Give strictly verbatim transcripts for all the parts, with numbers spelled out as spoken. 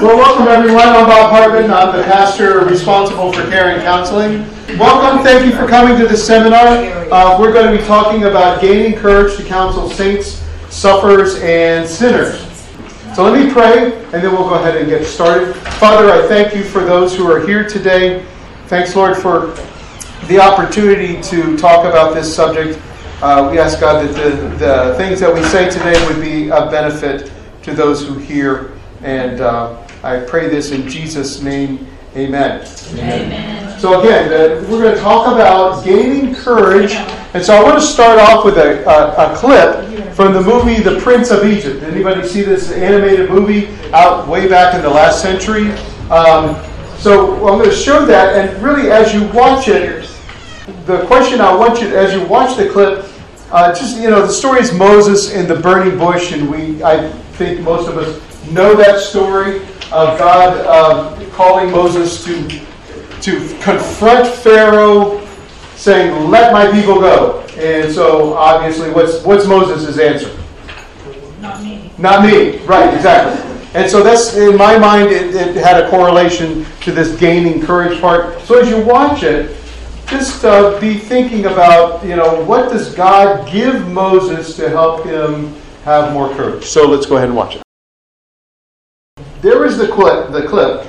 Well, welcome everyone. I'm Bob Hartman. I'm the pastor responsible for care and counseling. Welcome. Thank you for coming to this seminar. Uh, we're going to be talking about gaining courage to counsel saints, sufferers, and sinners. So let me pray, and then we'll go ahead and get started. Father, I thank you for those who are here today. Thanks, Lord, for the opportunity to talk about this subject. Uh, we ask God that the, the things that we say today would be a benefit to those who hear. And uh, I pray this in Jesus' name. Amen. Amen. So again, uh, we're going to talk about gaining courage. And so I want to start off with a, a, a clip from the movie The Prince of Egypt. Anybody see this animated movie out way back in the last century? Um, so I'm going to show that. And really, as you watch it, the question I want you, as you watch the clip, uh, just, you know, the story is Moses in the burning bush. And we, I think most of us know that story of God uh, calling Moses to to confront Pharaoh, saying, "Let my people go." And so, obviously, what's what's Moses' answer? Not me. Not me. Right, exactly. And so that's, in my mind, it, it had a correlation to this gaining courage part. So as you watch it, just uh, be thinking about, you know, what does God give Moses to help him have more courage? So let's go ahead and watch it. There is the clip. The clip.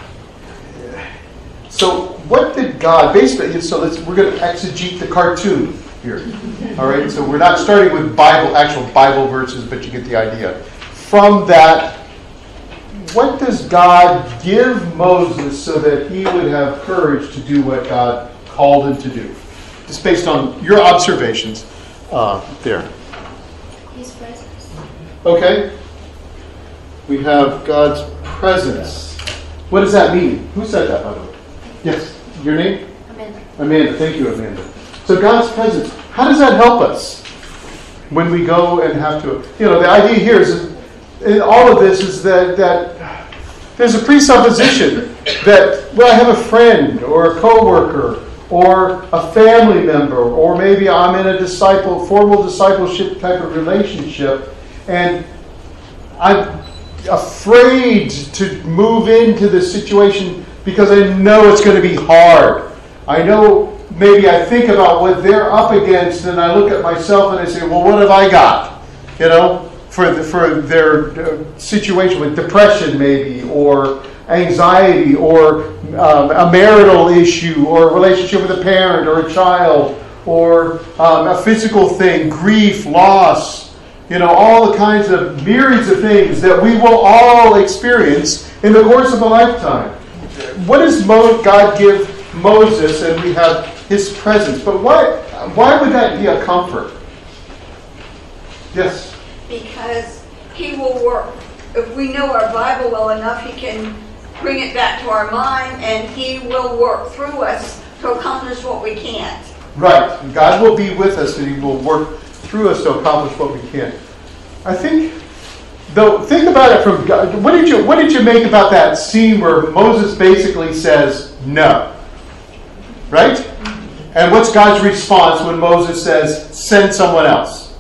So, what did God basically? So, let's we're going to exegete the cartoon here. All right. So, we're not starting with Bible, actual Bible verses, but you get the idea. From that, what does God give Moses so that he would have courage to do what God called him to do? Just based on your observations, uh, there. His presence. Okay. We have God's presence. What does that mean? Who said that, by the way? Yes. Your name? Amanda. Amanda. Thank you, Amanda. So God's presence. How does that help us when we go and have to? You know, the idea here is, in all of this, is that that there's a presupposition that, well, I have a friend or a coworker or a family member, or maybe I'm in a disciple, formal discipleship type of relationship, and I'm afraid to move into this situation because I know it's going to be hard. I know maybe I think about what they're up against, and I look at myself and I say, well, what have I got? You know, for the, for their uh, situation with depression maybe, or anxiety, or um, a marital issue, or a relationship with a parent or a child, or um, a physical thing, grief, loss. You know, all the kinds of myriads of things that we will all experience in the course of a lifetime. What does Mo- God give Moses? And we have his presence. But why, why would that be a comfort? Yes? Because he will work. If we know our Bible well enough, he can bring it back to our mind, and he will work through us to accomplish what we can't. Right. God will be with us, and he will work through us to accomplish what we can. I think, though, think about it from God. What did you What did you make about that scene where Moses basically says no? Right? And what's God's response when Moses says, "Send someone else"?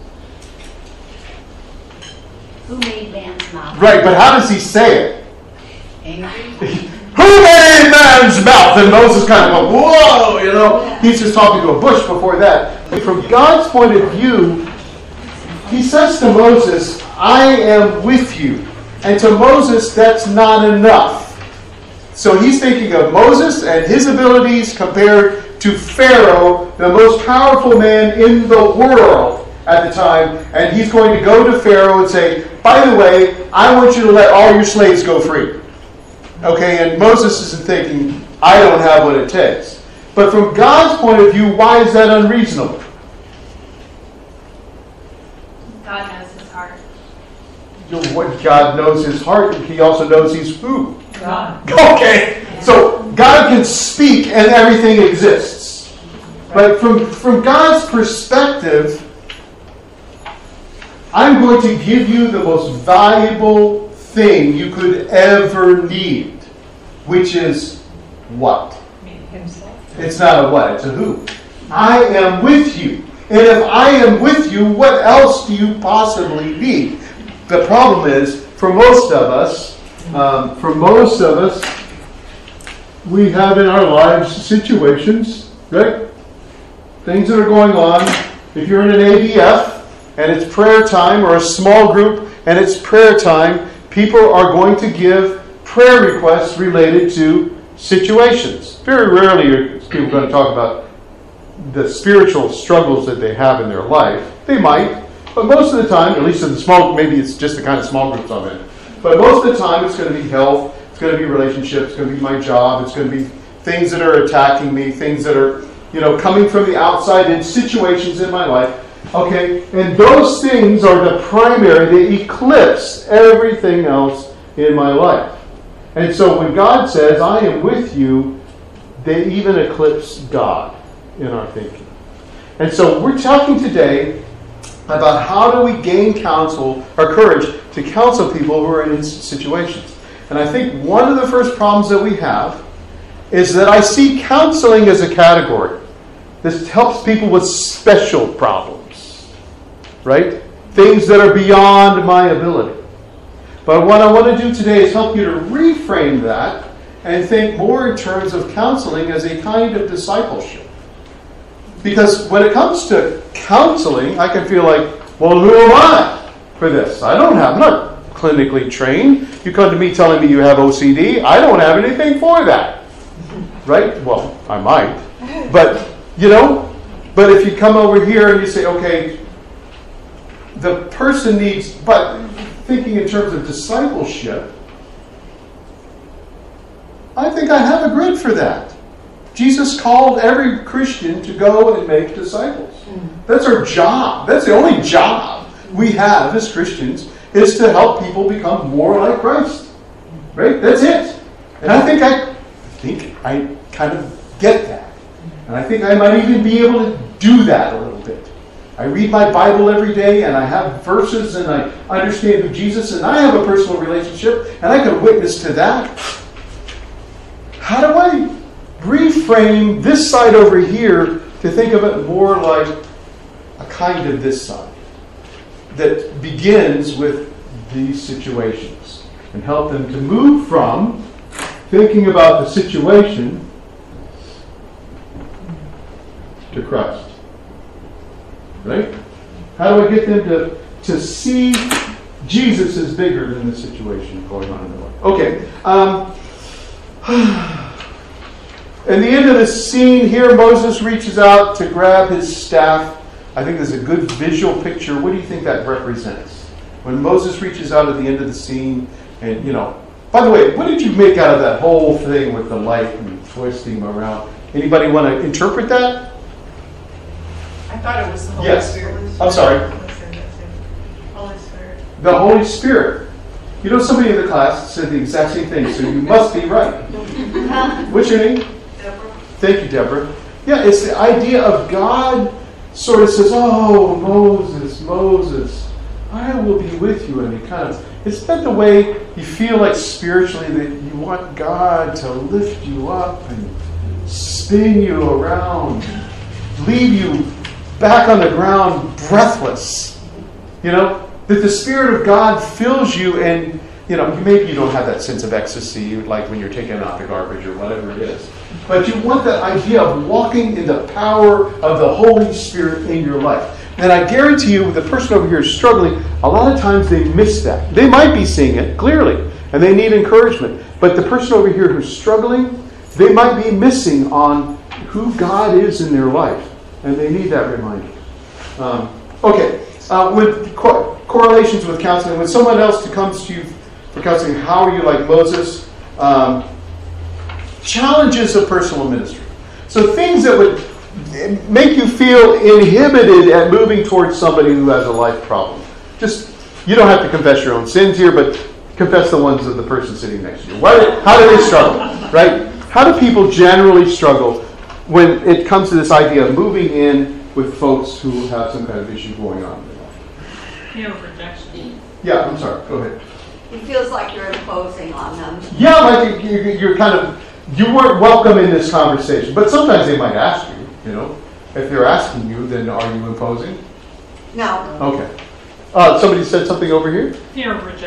Who made man's mouth? Right, but how does he say it? Angry. Who made man's mouth? And Moses kind of goes, whoa, you know. He's just talking to a bush before that. From God's point of view, he says to Moses, I am with you. And to Moses, that's not enough. So he's thinking of Moses and his abilities compared to Pharaoh, the most powerful man in the world at the time. And he's going to go to Pharaoh and say, by the way, I want you to let all your slaves go free. Okay, and Moses isn't thinking, I don't have what it takes. But from God's point of view, why is that unreasonable? God knows his heart. What God knows his heart, he also knows he's who? God. Okay, so God can speak and everything exists. But from, from God's perspective, I'm going to give you the most valuable thing you could ever need, which is what? Himself. It's not a what, it's a who. I am with you. And if I am with you, what else do you possibly need? The problem is, for most of us, Um, for most of us, we have in our lives situations, right? Things that are going on. If you're in an A B F and it's prayer time, or a small group and it's prayer time, people are going to give prayer requests related to situations. Very rarely are people going to talk about the spiritual struggles that they have in their life. They might, but most of the time, at least in the small, maybe it's just the kind of small groups I'm in, but most of the time it's going to be health, it's going to be relationships, it's going to be my job, it's going to be things that are attacking me, things that are, you know, coming from the outside in situations in my life. Okay, and those things are the primary, they eclipse everything else in my life. And so when God says, I am with you, they even eclipse God in our thinking. And so we're talking today about how do we gain counsel or courage to counsel people who are in these situations. And I think one of the first problems that we have is that I see counseling as a category. This helps people with special problems, right? Things that are beyond my ability. But what I want to do today is help you to reframe that and think more in terms of counseling as a kind of discipleship. Because when it comes to counseling, I can feel like, well, who am I for this? I don't have, I'm not clinically trained. You come to me telling me you have O C D. I don't have anything for that. Right? Well, I might. But, you know, but if you come over here and you say, okay, the person needs, but thinking in terms of discipleship, I think I have a grid for that. Jesus called every Christian to go and make disciples. That's our job. That's the only job we have as Christians, is to help people become more like Christ. Right? That's it. And I think I, I think I kind of get that. And I think I might even be able to do that a little bit. I read my Bible every day, and I have verses, and I understand who Jesus is, and I have a personal relationship, and I can witness to that. How do I reframe this side over here to think of it more like a kind of this side that begins with these situations, and help them to move from thinking about the situation to Christ? Right? How do I get them to, to see Jesus is bigger than the situation going on in their life? Okay. Um, in the end of the scene here, Moses reaches out to grab his staff. I think there's a good visual picture. What do you think that represents? When Moses reaches out at the end of the scene, and, you know, by the way, what did you make out of that whole thing with the light and twisting around? Anybody want to interpret that? I thought it was the Holy Yes. Spirit. I'm sorry. Holy Spirit. The Holy Spirit. You know, somebody in the class said the exact same thing, so you must be right. What's your name? Deborah. Thank you, Deborah. Yeah, it's the idea of God sort of says, oh, Moses, Moses, I will be with you. And he kind of, it's not the way you feel like spiritually that you want God to lift you up and spin you around, leave you back on the ground breathless. You know, that the Spirit of God fills you, and, you know, maybe you don't have that sense of ecstasy like when you're taking out the garbage or whatever it is. But you want that idea of walking in the power of the Holy Spirit in your life. And I guarantee you, the person over here is struggling, a lot of times they miss that. They might be seeing it clearly, and they need encouragement. But the person over here who's struggling, they might be missing on who God is in their life. And they need that reminder. Um, okay, uh, with co- correlations with counseling, when someone else comes to you for counseling, how are you like Moses? Um, challenges of personal ministry. So things that would make you feel inhibited at moving towards somebody who has a life problem. Just, you don't have to confess your own sins here, but confess the ones of the person sitting next to you. Why, how do they struggle, right? How do people generally struggle when it comes to this idea of moving in with folks who have some kind of issue going on in their life? Fear of rejection. Yeah, I'm sorry. Go ahead. It feels like you're imposing on them. Yeah, like you- you're kind of, you weren't welcome in this conversation. But sometimes they might ask you, you know. If they're asking you, then are you imposing? No. Okay. Uh, somebody said something over here? Fear of rejection.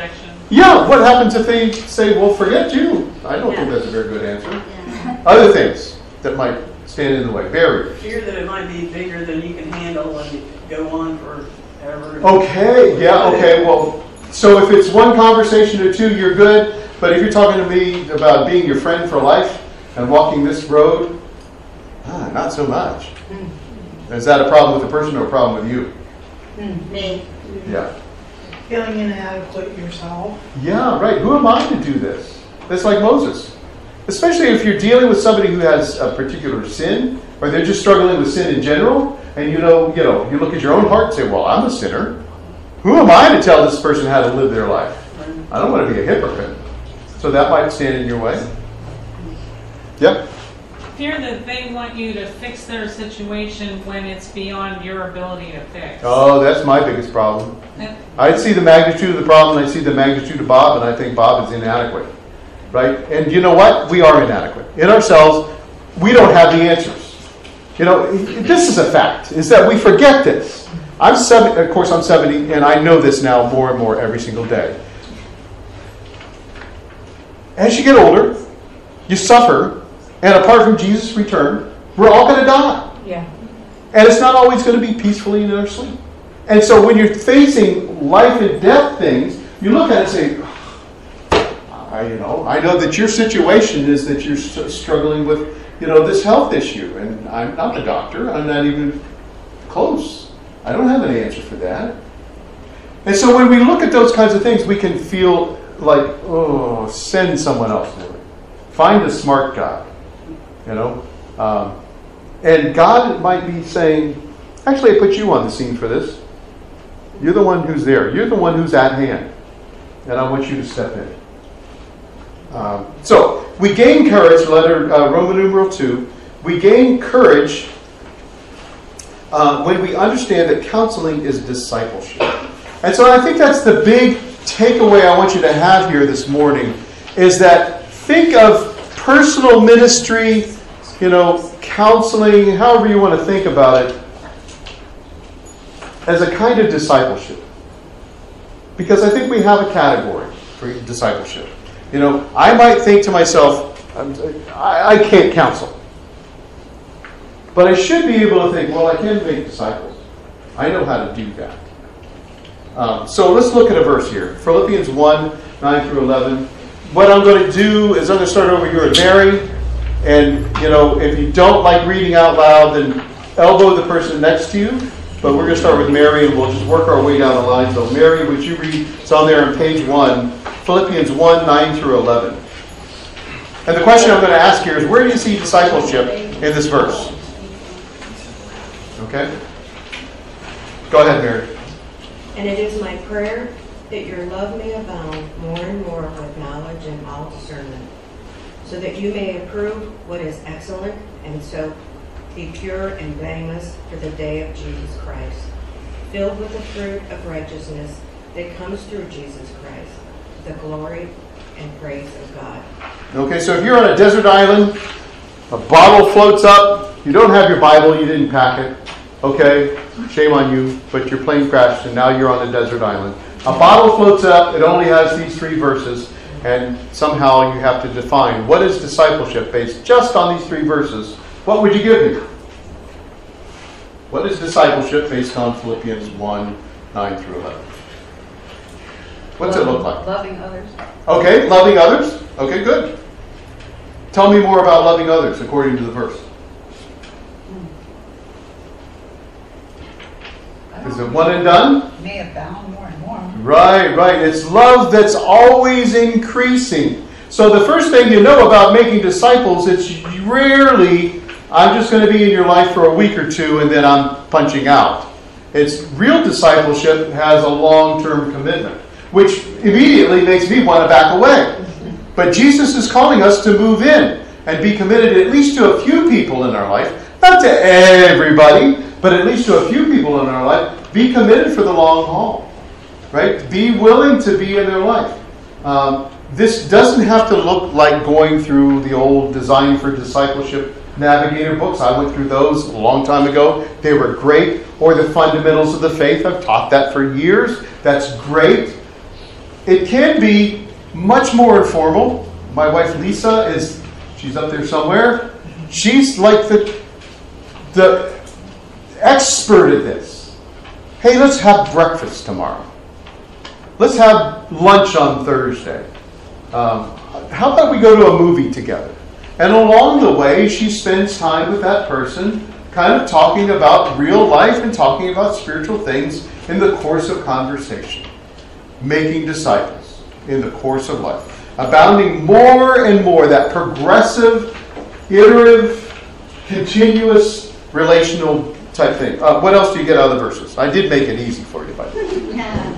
Yeah, what happens if they say, well, forget you? I don't think that's a very good answer. Yeah. Other things that might stand in the way. Barriers. Fear that it might be bigger than you can handle and go on forever. Okay, yeah, okay, well, so if it's one conversation or two, you're good. But if you're talking to me about being your friend for life and walking this road, ah, not so much. Is that a problem with the person or a problem with you? Me. Yeah. Feeling inadequate yourself. Yeah, right. Who am I to do this? That's like Moses. Especially if you're dealing with somebody who has a particular sin, or they're just struggling with sin in general, and you know, you know, you look at your own heart and say, well, I'm a sinner. Who am I to tell this person how to live their life? I don't want to be a hypocrite. So that might stand in your way. Yep. Fear that they want you to fix their situation when it's beyond your ability to fix. Oh, that's my biggest problem. That- I see the magnitude of the problem, I see the magnitude of Bob, and I think Bob is inadequate. Right? And you know what? We are inadequate. In ourselves, we don't have the answers. You know, this is a fact, is that we forget this. I'm seventy, of course I'm seventy, and I know this now more and more every single day. As you get older, you suffer, and apart from Jesus' return, we're all going to die. Yeah. And it's not always going to be peacefully in our sleep. And so when you're facing life and death things, you look at it and say, I, you know, I know that your situation is that you're st- struggling with, you know, this health issue. And I'm not a doctor. I'm not even close. I don't have an answer for that. And so when we look at those kinds of things, we can feel like, oh, send someone else to it. Find a smart guy, you know. Um, and God might be saying, actually, I put you on the scene for this. You're the one who's there. You're the one who's at hand. And I want you to step in. Um, so, we gain courage, letter uh, Roman numeral two. We gain courage uh, when we understand that counseling is discipleship. And so I think that's the big takeaway I want you to have here this morning, is that think of personal ministry, you know, counseling, however you want to think about it, as a kind of discipleship. Because I think we have a category for discipleship. You know, I might think to myself, I'm, I, I can't counsel. But I should be able to think, well, I can make disciples. I know how to do that. Um, so let's look at a verse here. Philippians one, nine through eleven. What I'm going to do is I'm going to start over here at Mary. And, you know, if you don't like reading out loud, then elbow the person next to you. But we're going to start with Mary, and we'll just work our way down the line. So Mary, would you read? It's on there on page one. Philippians one, nine through eleven. And the question I'm going to ask here is, where do you see discipleship in this verse? Okay? Go ahead, Mary. And it is my prayer that your love may abound more and more with knowledge and all discernment, so that you may approve what is excellent, and so be pure and blameless for the day of Jesus Christ, filled with the fruit of righteousness that comes through Jesus Christ, the glory and praise of God. Okay, so if you're on a desert island, a bottle floats up, you don't have your Bible, you didn't pack it, okay, shame on you, but your plane crashed and now you're on a desert island. A bottle floats up, it only has these three verses, and somehow you have to define what is discipleship based just on these three verses. What would you give me? What is discipleship based on Philippians one, nine through eleven? What's it look like? Loving others. Okay, loving others. Okay, good. Tell me more about loving others according to the verse. Is it one and done? May abound more and more. Right, right. It's love that's always increasing. So the first thing you know about making disciples, it's rarely, I'm just going to be in your life for a week or two and then I'm punching out. It's real discipleship has a long-term commitment, which immediately makes me want to back away. But Jesus is calling us to move in and be committed at least to a few people in our life. Not to everybody, but at least to a few people in our life. Be committed for the long haul. Right? Be willing to be in their life. Um, this doesn't have to look like going through the old Design for Discipleship Navigator books. I went through those a long time ago. They were great. Or the Fundamentals of the Faith. I've taught that for years. That's great. it can be much more informal. My wife Lisa is, she's up there somewhere. She's like the, the expert at this. Hey, let's have breakfast tomorrow. Let's have lunch on Thursday. Um, how about we go to a movie together? And along the way, she spends time with that person, kind of talking about real life and talking about spiritual things in the course of conversation. Making disciples in the course of life. Abounding more and more that progressive, iterative, continuous, relational type thing. Uh, what else do you get out of the verses? I did make it easy for you, by the way.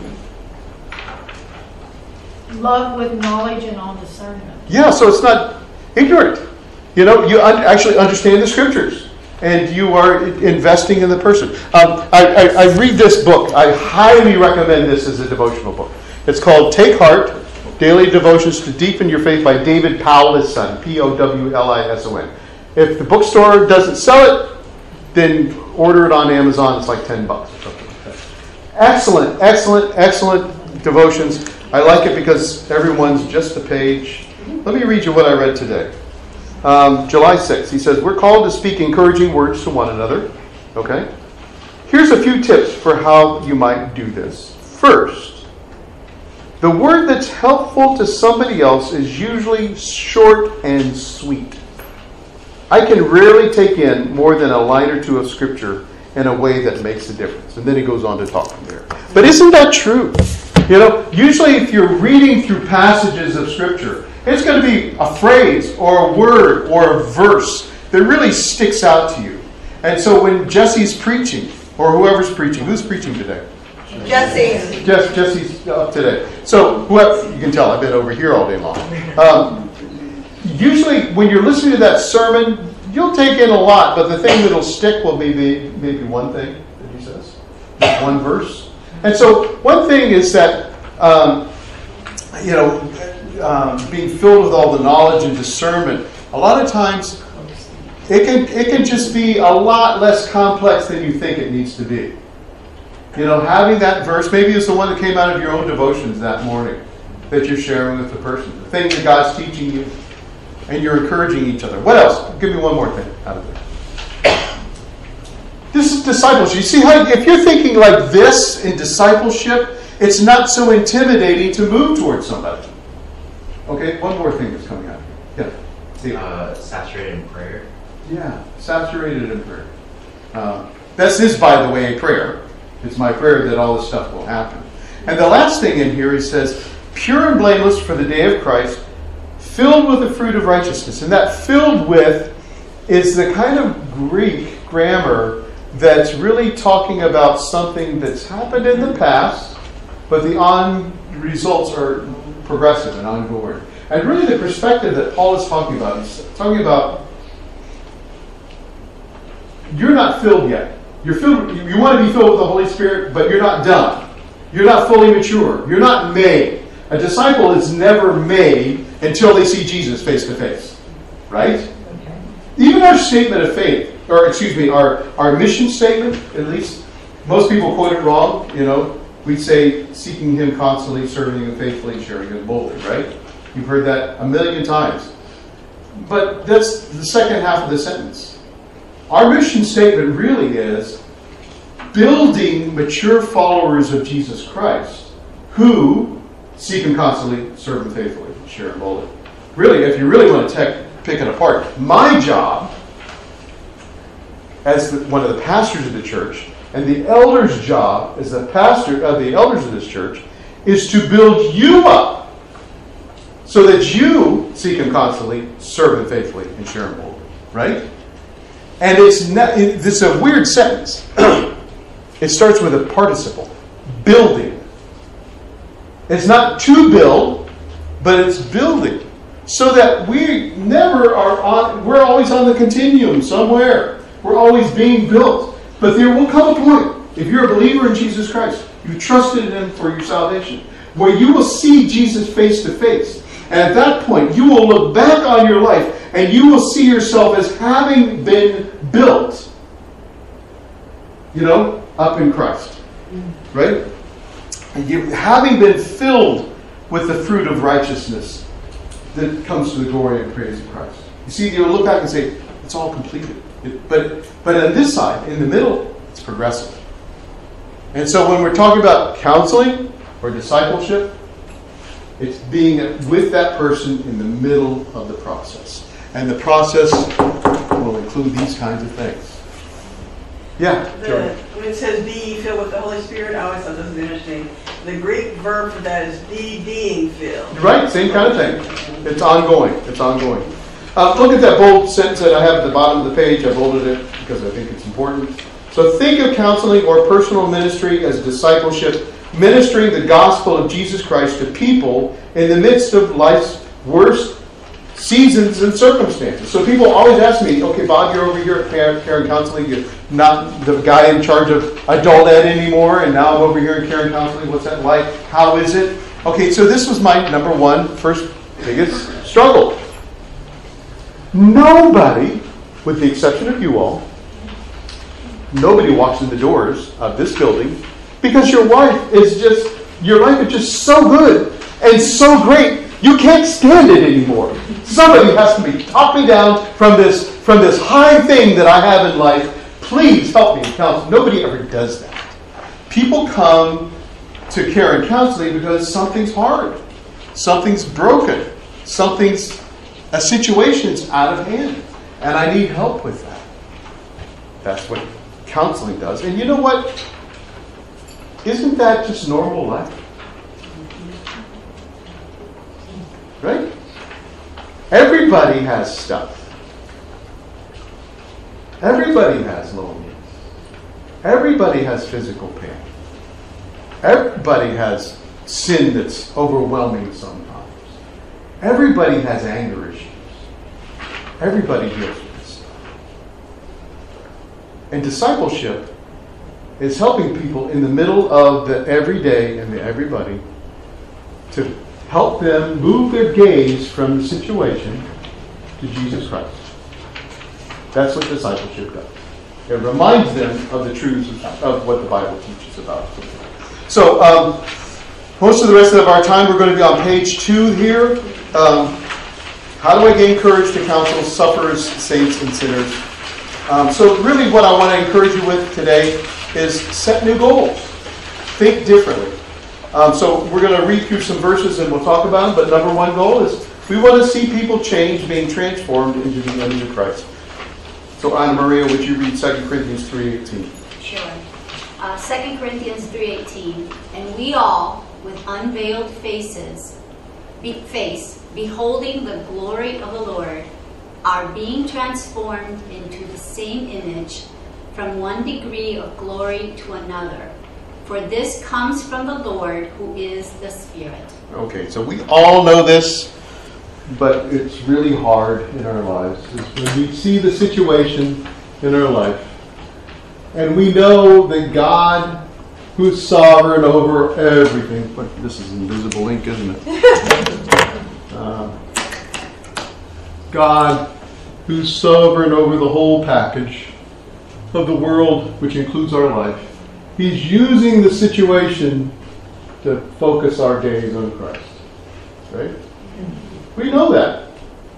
Love with knowledge and all discernment. Yeah, so it's not ignorant. You know, you un- actually understand the scriptures, and you are investing in the person. Um, I, I, I read this book. I highly recommend this as a devotional book. It's called Take Heart, Daily Devotions to Deepen Your Faith by David Powell, his son, P O W L I S O N. If the bookstore doesn't sell it, then order it on Amazon. It's like ten bucks or something like that. Excellent, excellent, excellent devotions. I like it because everyone's just a page. Let me read you what I read today. Um, July sixth, he says, we're called to speak encouraging words to one another. Okay? Here's a few tips for how you might do this. First, the word that's helpful to somebody else is usually short and sweet. I can rarely take in more than a line or two of scripture in a way that makes a difference. And then he goes on to talk from there. But isn't that true? You know, usually if you're reading through passages of scripture, it's going to be a phrase or a word or a verse that really sticks out to you. And so when Jesse's preaching, or whoever's preaching, who's preaching today? Jesse. Jess, Jesse's up today. So whoever, you can tell I've been over here all day long. Um, usually when you're listening to that sermon, you'll take in a lot, but the thing that'll stick will be maybe, maybe one thing that he says, just one verse. And so one thing is that, um, you know, um, being filled with all the knowledge and discernment, a lot of times it can it can just be a lot less complex than you think it needs to be. You know, having that verse, maybe it's the one that came out of your own devotions that morning that you're sharing with the person. The thing that God's teaching you, and you're encouraging each other. What else? Give me one more thing out of there. This is discipleship. You see how if you're thinking like this in discipleship, it's not so intimidating to move towards somebody. Okay, one more thing that's coming out here. Yeah. See. Uh, saturated in prayer. Yeah, saturated in prayer. Um, this is, by the way, a prayer. It's my prayer that all this stuff will happen. And the last thing in here, he says, pure and blameless for the day of Christ, filled with the fruit of righteousness. And that filled with is the kind of Greek grammar that's really talking about something that's happened in the past, but the on results are progressive and ongoing. And really the perspective that Paul is talking about is talking about you're not filled yet. You're filled. You want to be filled with the Holy Spirit, but you're not done. You're not fully mature. You're not made. A disciple is never made until they see Jesus face to face. Right? Okay. Even our statement of faith, or excuse me, our, our mission statement, at least, most people quote it wrong. You know, we say, seeking Him constantly, serving Him faithfully, sharing Him boldly, right? You've heard that a million times. But that's the second half of the sentence. Our mission statement really is building mature followers of Jesus Christ who seek Him constantly, serve Him faithfully, share Him boldly. Really, if you really want to tech, pick it apart, my job as the, one of the pastors of the church, and the elder's job as the pastor of the elders of this church, is to build you up so that you seek Him constantly, serve Him faithfully, and share Him boldly. Right? And it's not, it, this is a weird sentence. It starts with a participle. Building. It's not to build, but it's building. So that we never are on, we're always on the continuum somewhere. We're always being built. But there will come a point, if you're a believer in Jesus Christ, you've trusted in Him for your salvation, where you will see Jesus face to face. And at that point, you will look back on your life and you will see yourself as having been built, you know, up in Christ. Right? And you, having been filled with the fruit of righteousness that comes to the glory and praise of Christ. You see, you'll look back and say, it's all completed. It, but, but on this side, in the middle, it's progressive. And so when we're talking about counseling or discipleship, it's being with that person in the middle of the process. And the process will include these kinds of things. Yeah, The, Joey. when it says be ye filled with the Holy Spirit, I always thought this was interesting. The Greek verb for that is be being filled. Right, same kind of thing. It's ongoing. It's ongoing. Uh, look at that bold sentence that I have at the bottom of the page. I bolded it because I think it's important. So think of counseling or personal ministry as discipleship, ministering the gospel of Jesus Christ to people in the midst of life's worst seasons and circumstances. So people always ask me, okay, Bob, you're over here at Care, Care and Counseling. You're not the guy in charge of adult ed anymore, and now I'm over here in Care and Counseling. What's that like? How is it? Okay, so this was my number one, first biggest struggle. Nobody, with the exception of you all, nobody walks in the doors of this building because your wife is just, your life is just so good and so great, you can't stand it anymore. Somebody has to be talk me down from this, from this high thing that I have in life. Please help me in counseling. Nobody ever does that. People come to Care and Counseling because something's hard. Something's broken. Something's, a situation's out of hand. And I need help with that. That's what counseling does. And you know what? Isn't that just normal life? Right? Everybody has stuff. Everybody has loneliness. Everybody has physical pain. Everybody has sin that's overwhelming sometimes. Everybody has anger issues. Everybody deals with this stuff. And discipleship is helping people in the middle of the everyday and the everybody to help them move their gaze from the situation to Jesus Christ. That's what discipleship does. It reminds them of the truths of what the Bible teaches about. So, um, most of the rest of our time we're going to be on page two here. Um, how do I gain courage to counsel sufferers, saints, and sinners? Um, so really what I want to encourage you with today is set new goals. Think differently. Um, so we're going to read through some verses and we'll talk about them. But number one goal is we want to see people change, being transformed into the image of Christ. So Anna Maria, would you read Second Corinthians three eighteen? Sure. Uh, Second Corinthians three eighteen. And we all, with unveiled faces, be, face, beholding the glory of the Lord, are being transformed into the same image from one degree of glory to another. For this comes from the Lord, who is the Spirit. Okay, so we all know this, but it's really hard in our lives. It's when we see the situation in our life, and we know that God, who's sovereign over everything, but this is invisible ink, isn't it? uh, God, who's sovereign over the whole package of the world, which includes our life, He's using the situation to focus our gaze on Christ. Right? We know that.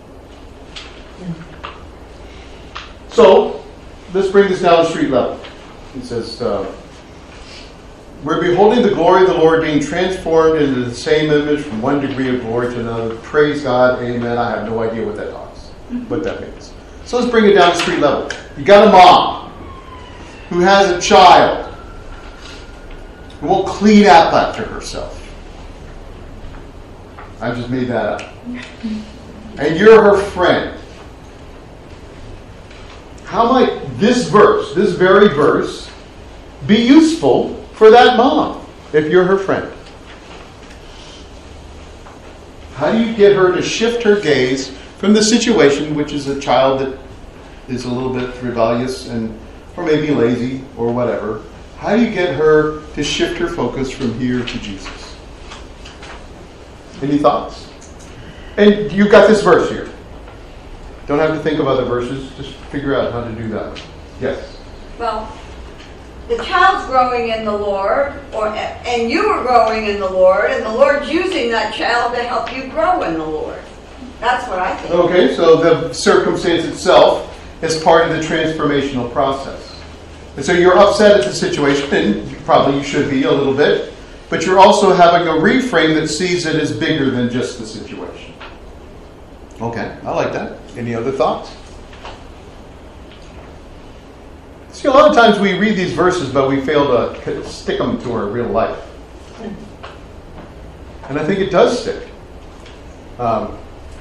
So, let's bring this down to street level. He says, uh, we're beholding the glory of the Lord being transformed into the same image from one degree of glory to another. Praise God. Amen. I have no idea what that talks, what that means. So let's bring it down to street level. You got a mom who has a child who won't clean up after herself. I just made that up. And you're her friend. How might this verse, this very verse, be useful for that mom if you're her friend? How do you get her to shift her gaze from the situation, which is a child that is a little bit rebellious and or maybe lazy or whatever? How do you get her to shift her focus from here to Jesus? Any thoughts? And you've got this verse here. Don't have to think of other verses. Just figure out how to do that. Yes? Well, the child's growing in the Lord, or and you are growing in the Lord, and the Lord's using that child to help you grow in the Lord. That's what I think. Okay, so the circumstance itself is part of the transformational process. And so you're upset at the situation, and probably you should be a little bit, but you're also having a reframe that sees it as bigger than just the situation. Okay, I like that. Any other thoughts? See, a lot of times we read these verses, but we fail to stick them to our real life. And I think it does stick. Um,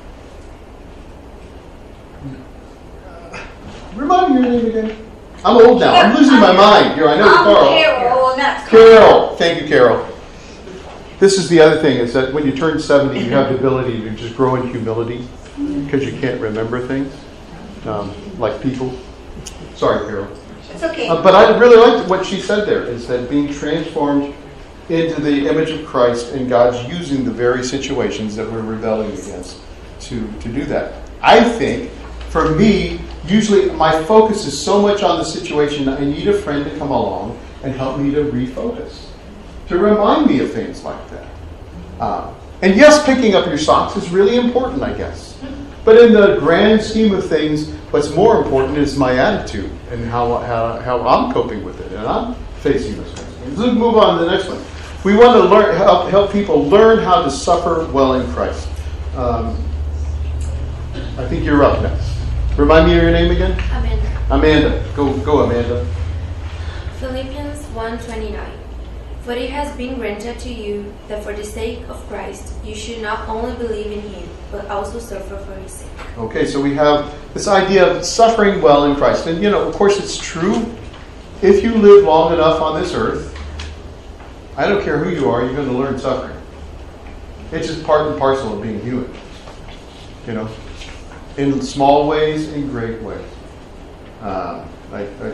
remind me your name again. I'm old now. I'm losing my mind here. I know I'm Carl. Carol, and that's Carol. Thank you, Carol. This is the other thing, is that when you turn seventy, you have the ability to just grow in humility because you can't remember things, um, like people. Sorry, Carol. It's okay. Uh, but I really liked what she said there, is that being transformed into the image of Christ, and God's using the very situations that we're rebelling against to, to do that. I think, for me, usually my focus is so much on the situation that I need a friend to come along and help me to refocus, to remind me of things like that. Uh, and yes, picking up your socks is really important, I guess. But in the grand scheme of things, what's more important is my attitude and how, how, how I'm coping with it, and I'm facing those kinds of things. Let's move on to the next one. We want to learn help, help people learn how to suffer well in Christ. Um, I think you're up next. Remind me of your name again? Amanda. Amanda. Go, go, Amanda. Philippians one twenty-nine. For it has been granted to you that for the sake of Christ you should not only believe in him, but also suffer for his sake. Okay, so we have this idea of suffering well in Christ. And, you know, of course it's true. If you live long enough on this earth, I don't care who you are, you're going to learn suffering. It's just part and parcel of being human. You know, in small ways, in great ways. Uh, I, I,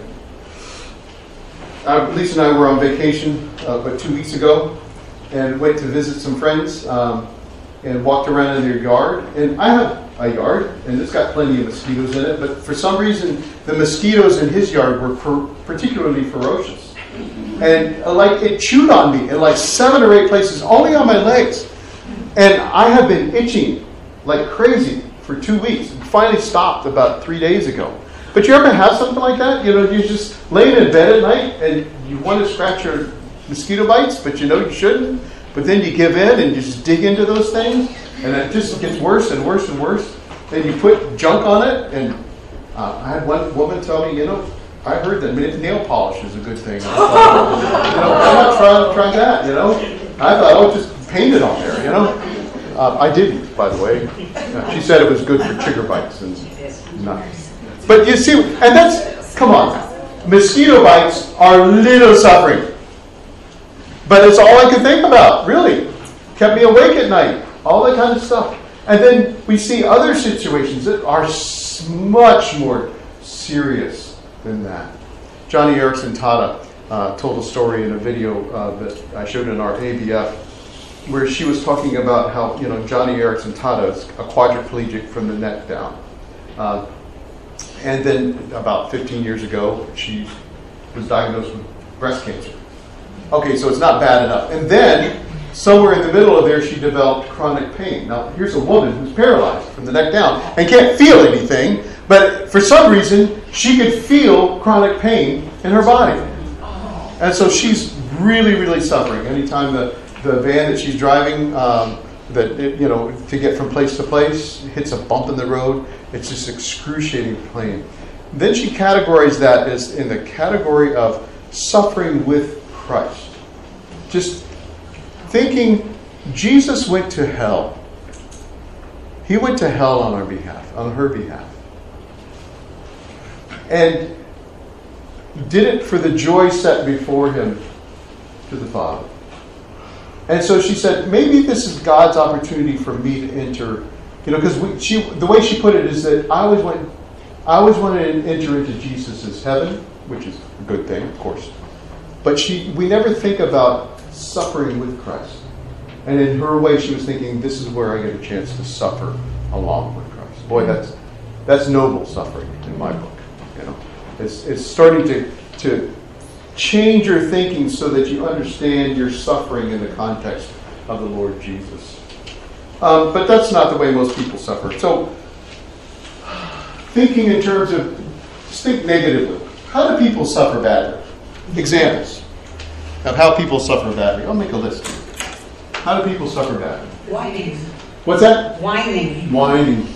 uh, Lisa and I were on vacation uh, about two weeks ago and went to visit some friends um, and walked around in their yard. And I have a yard, and it's got plenty of mosquitoes in it, but for some reason, the mosquitoes in his yard were per- particularly ferocious. And uh, like it chewed on me in like seven or eight places, only on my legs. And I have been itching like crazy for two weeks. It finally stopped about three days ago. But you ever have something like that? You know, you're just laying in bed at night and you want to scratch your mosquito bites, but you know you shouldn't. But then you give in and you just dig into those things, and it just gets worse and worse and worse. Then you put junk on it, and uh, I had one woman tell me, you know, I heard that nail polish is a good thing. I thought, you know, why not try, try that, you know? I thought, oh, just paint it on there, you know? Uh, I didn't, by the way. Uh, she said it was good for trigger bites and not. But you see, and that's, come on. Mosquito bites are little suffering. But it's all I could think about, really. Kept me awake at night. All that kind of stuff. And then we see other situations that are much more serious than that. Johnny Erickson Tada uh, told a story in a video uh, that I showed in our A B F, where she was talking about how, you know, Johnny Erickson Tada is a quadriplegic from the neck down. Uh, and then about fifteen years ago, she was diagnosed with breast cancer. Okay, so it's not bad enough. And then, somewhere in the middle of there, she developed chronic pain. Now, here's a woman who's paralyzed from the neck down and can't feel anything, but for some reason, she could feel chronic pain in her body. And so she's really, really suffering. Anytime the, the van that she's driving, um, that it, you know, to get from place to place, hits a bump in the road, it's just excruciating pain. Then she categorized that as in the category of suffering with Christ. Just thinking Jesus went to hell. He went to hell on our behalf, on her behalf. And did it for the joy set before him to the Father. And so she said, maybe this is God's opportunity for me to enter. You know, because she, the way she put it is that I always went, I always wanted to enter into Jesus' heaven, which is a good thing, of course. But she, we never think about suffering with Christ. And in her way, she was thinking, this is where I get a chance to suffer along with Christ. Boy, that's that's noble suffering in my book. You know, it's it's starting to to change your thinking so that you understand your suffering in the context of the Lord Jesus. Um, but that's not the way most people suffer. So, thinking in terms of, just think negatively. How do people suffer badly? Examples of how people suffer badly. I'll make a list. How do people suffer badly? Whining. What's that? Whining. Whining.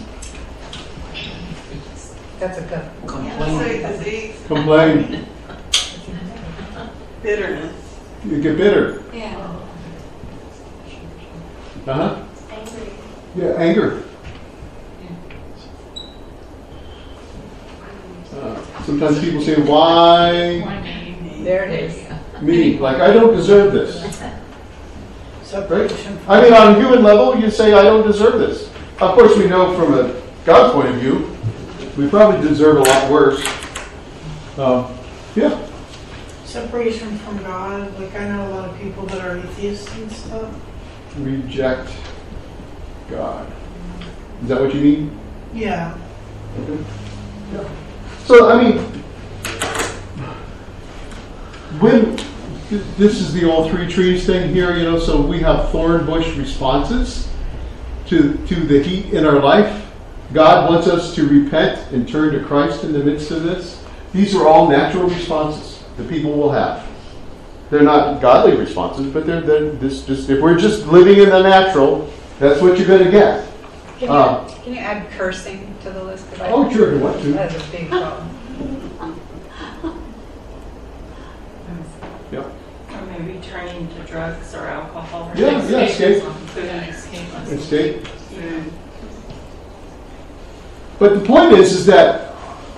That's a good. Complaining. Disease. Complain. Bitterness. You get bitter. Yeah. Uh-huh. Angry. Yeah, anger. Uh, sometimes people say, why There it is. me? Like, I don't deserve this. Separation. I mean, on a human level, you say, I don't deserve this. Of course, we know from a God point of view, we probably deserve a lot worse. Uh, yeah. Separation from God. Like, I know a lot of people that are atheists and stuff. Reject God. Is that what you mean? Yeah. Okay. Yeah. So, I mean, when this is the all three trees thing here, you know, so we have thorn bush responses to, to the heat in our life. God wants us to repent and turn to Christ in the midst of this. These are all natural responses that people will have. They're not godly responses, but they're, they're this just if we're just living in the natural, that's what you're going to get. Can you, Uh, can you add cursing to the list? 'Cause I- Oh, sure, if you want to. That's a big problem. Yeah. Or maybe turning to drugs or alcohol. Or Yeah, yeah, escape. Food and escape. Escape. Yeah. But the point is, is that,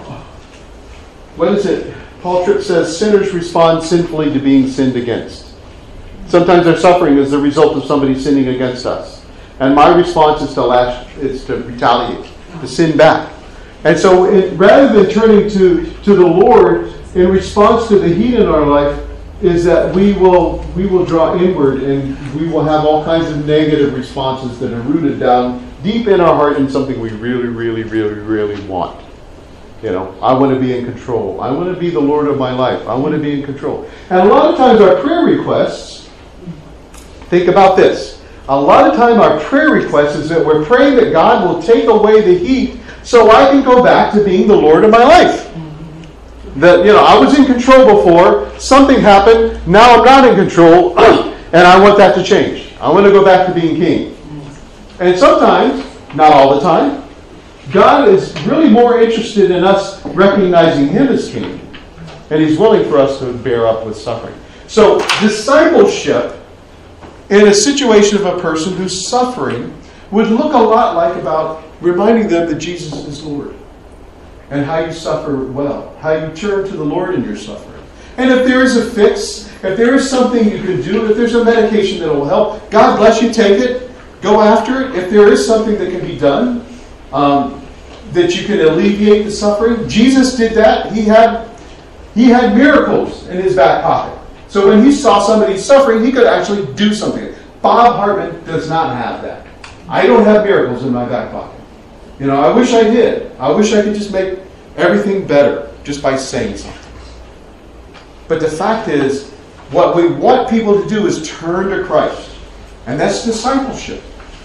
what is it? Paul Tripp says, sinners respond sinfully to being sinned against. Sometimes our suffering is the result of somebody sinning against us. And my response is to lash, is to retaliate, to sin back. And so it, rather than turning to, to the Lord in response to the heat in our life, is that we will we will draw inward and we will have all kinds of negative responses that are rooted down deep in our heart in something we really, really, really, really want. You know, I want to be in control. I want to be the Lord of my life. I want to be in control. And a lot of times our prayer requests, think about this. A lot of time our prayer request is that we're praying that God will take away the heat so I can go back to being the Lord of my life. That, you know, I was in control before, something happened, now I'm not in control, and I want that to change. I want to go back to being king. And sometimes, not all the time, God is really more interested in us recognizing Him as king. And He's willing for us to bear up with suffering. So, discipleship in a situation of a person who's suffering would look a lot like about reminding them that Jesus is Lord. And how you suffer well. How you turn to the Lord in your suffering. And if there is a fix, if there is something you can do, if there's a medication that will help, God bless you, take it. Go after it. If there is something that can be done, um, that you can alleviate the suffering. Jesus did that. He had, he had miracles in his back pocket. So when he saw somebody suffering, he could actually do something. Bob Hartman does not have that. I don't have miracles in my back pocket. You know, I wish I did. I wish I could just make everything better just by saying something. But the fact is, what we want people to do is turn to Christ. And that's discipleship.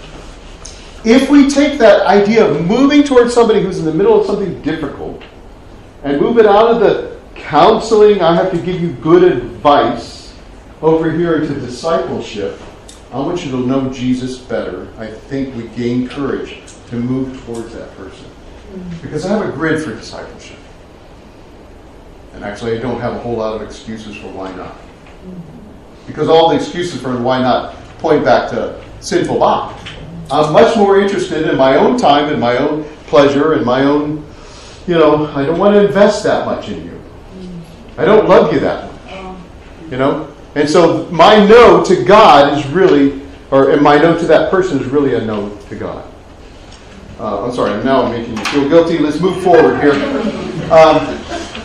If we take that idea of moving towards somebody who's in the middle of something difficult and move it out of the counseling, I have to give you good advice, over here into discipleship, I want you to know Jesus better. I think we gain courage to move towards that person. Because I have a grid for discipleship. And actually I don't have a whole lot of excuses for why not. Because all the excuses for why not point back to sinful Bob. I'm much more interested in my own time and my own pleasure and my own, you know, I don't want to invest that much in you. I don't love you that much. You know? And so my no to God is really, or and my no to that person is really a no to God. Uh, I'm sorry, now I'm making you feel guilty. Let's move forward here. Um,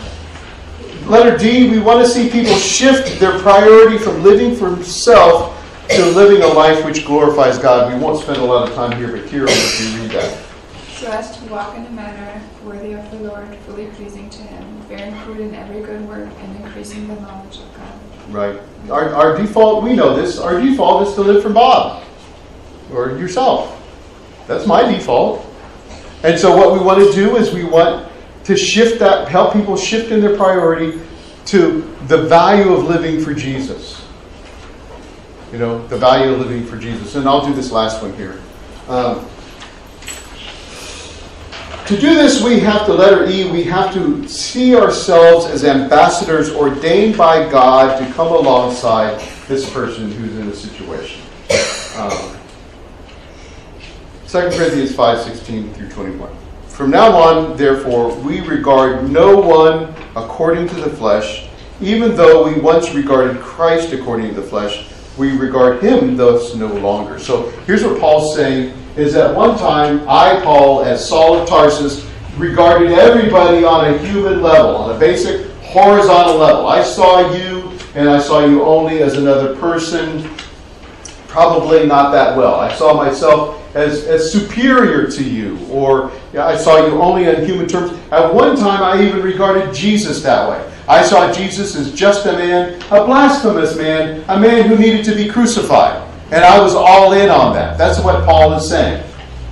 letter D, we want to see people shift their priority from living for self to living a life which glorifies God. We won't spend a lot of time here, but Kira, if you read that. So as to walk in a manner worthy of the Lord, fully pleasing to Him, bearing fruit in every good work, and increasing the knowledge of God. Right. Our, our default, we know this, our default is to live for Bob or yourself. That's my default. And so what we want to do is we want to shift that, help people shift in their priority to the value of living for Jesus. You know, the value of living for Jesus. And I'll do this last one here. Um, to do this, we have to, letter E, we have to see ourselves as ambassadors ordained by God to come alongside this person who's in a situation. Um, Second Corinthians five, sixteen through twenty-one. From now on, therefore, we regard no one according to the flesh, even though we once regarded Christ according to the flesh, we regard him thus no longer. So here's what Paul's saying, is at one time, I, Paul, as Saul of Tarsus, regarded everybody on a human level, on a basic horizontal level. I saw you, and I saw you only as another person, probably not that well. I saw myself as, as superior to you, or yeah, I saw you only on human terms. At one time, I even regarded Jesus that way. I saw Jesus as just a man, a blasphemous man, a man who needed to be crucified. And I was all in on that. That's what Paul is saying.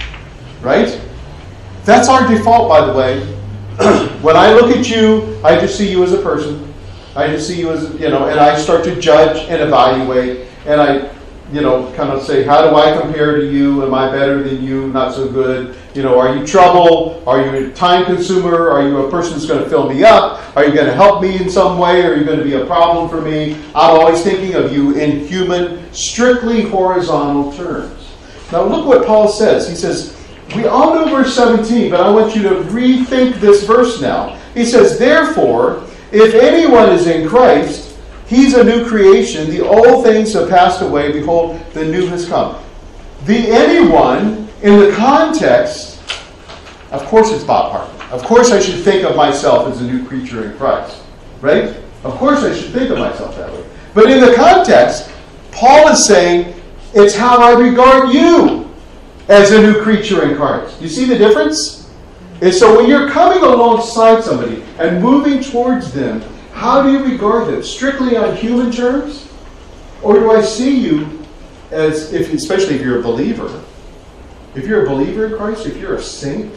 Right? That's our default, by the way. When I look at you, I just see you as a person. I just see you as, you know, and I start to judge and evaluate. And I, you know, kind of say, how do I compare to you? Am I better than you? Not so good. You know, are you trouble? Are you a time consumer? Are you a person that's going to fill me up? Are you going to help me in some way? Are you going to be a problem for me? I'm always thinking of you in human, strictly horizontal terms. Now look what Paul says. He says, we all know verse seventeen, but I want you to rethink this verse now. He says, therefore, if anyone is in Christ, he's a new creation. The old things have passed away. Behold, the new has come. The anyone, in the context, of course it's Bob Hartman. Of course I should think of myself as a new creature in Christ. Right? Of course I should think of myself that way. But in the context, Paul is saying, it's how I regard you as a new creature in Christ. You see the difference? And so when you're coming alongside somebody and moving towards them, how do you regard them? Strictly on human terms? Or do I see you as, if, especially if you're a believer, if you're a believer in Christ, if you're a saint,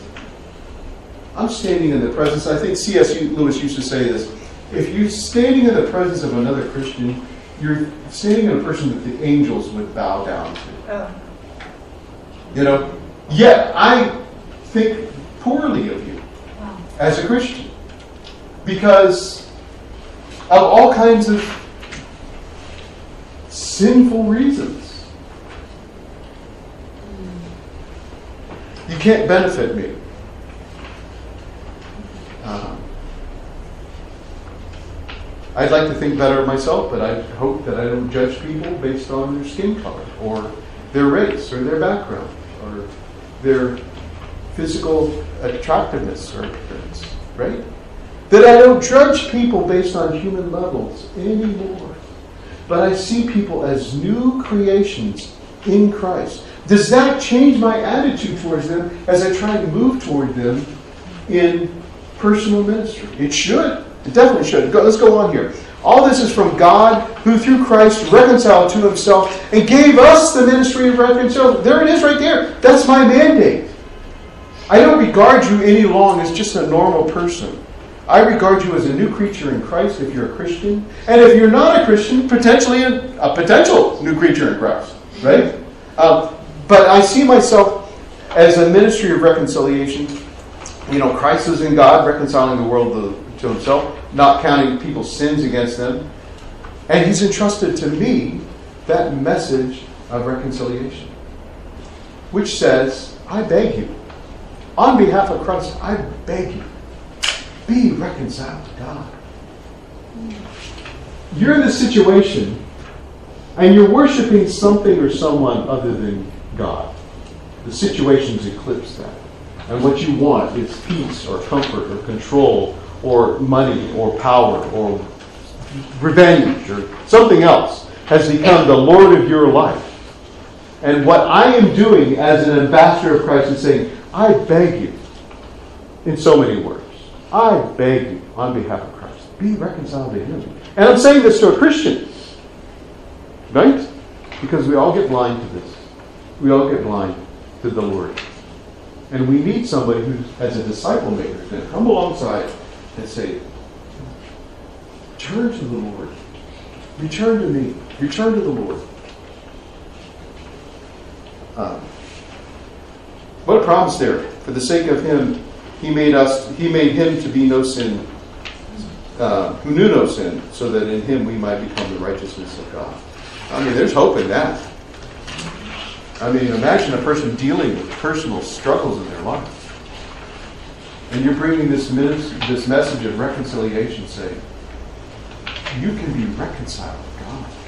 I'm standing in the presence, I think C S Lewis used to say this, if you're standing in the presence of another Christian, you're standing in a person that the angels would bow down to. Oh. You know? Yet, I think poorly of you Wow. as a Christian. Because of all kinds of sinful reasons. You can't benefit me. Um, I'd like to think better of myself, but I hope that I don't judge people based on their skin color or their race or their background or their physical attractiveness or appearance, right? That I don't judge people based on human levels anymore. But I see people as new creations in Christ. Does that change my attitude towards them as I try to move toward them in personal ministry? It should. It definitely should. Go, let's go on here. All this is from God, who through Christ reconciled to himself and gave us the ministry of reconciliation. There it is right there. That's my mandate. I don't regard you any longer as just a normal person. I regard you as a new creature in Christ if you're a Christian. And if you're not a Christian, potentially a, a potential new creature in Christ. Right? Um, but I see myself as a ministry of reconciliation. You know, Christ is in God, reconciling the world to, to himself, not counting people's sins against them. And he's entrusted to me that message of reconciliation. Which says, I beg you, on behalf of Christ, I beg you, be reconciled to God. You're in this situation, and you're worshiping something or someone other than God. The situations eclipse that. And what you want is peace or comfort or control or money or power or revenge or something else has become the Lord of your life. And what I am doing as an ambassador of Christ is saying, I beg you, in so many words. I beg you, on behalf of Christ, be reconciled to Him. And I'm saying this to a Christian, right? Because we all get blind to this. We all get blind to the Lord. And we need somebody who, as a disciple maker, can come alongside and say, turn to the Lord. Return to me. Return to the Lord. Um, what a promise there. For the sake of Him, He made us. He made Him to be no sin, uh, who knew no sin, so that in Him we might become the righteousness of God. I mean, there's hope in that. I mean, imagine a person dealing with personal struggles in their life, and you're bringing this mes- this message of reconciliation, saying, you can be reconciled with